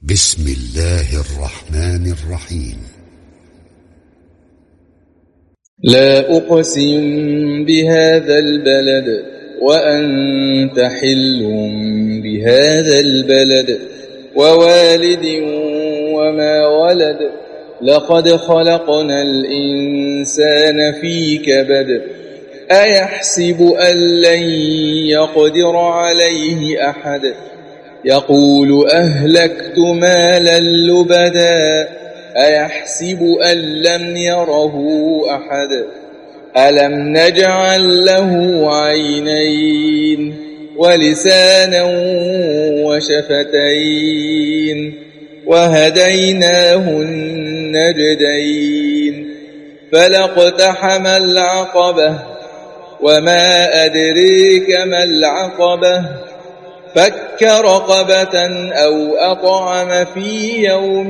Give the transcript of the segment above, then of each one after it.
بسم الله الرحمن الرحيم. لا أقسم بهذا البلد وأنت حل بهذا البلد ووالد وما ولد لقد خلقنا الإنسان في كبد أيحسب أن لن يقدر عليه أحد يقول أهلكت مالا لبدا أيحسب أن لم يره أحد ألم نجعل له عينين ولسانا وشفتين وهديناه النجدين فلاقتحم العقبة وما أدريك ما العقبة فك رقبة أو أطعم في يوم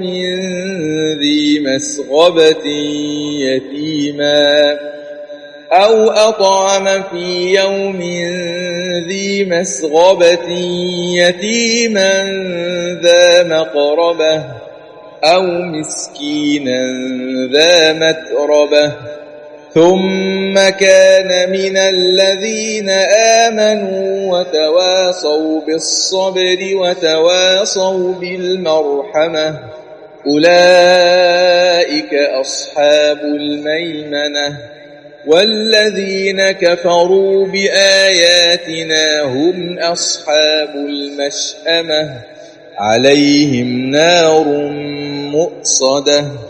ذي مسغبة يتيما ذا مقربة أو مسكينا ذا متربة ثم كان من الذين آمنوا وتواصوا بالصبر وتواصوا بالمرحمة أولئك أصحاب الميمنة والذين كفروا بآياتنا هم أصحاب المشأمة عليهم نار مؤصدة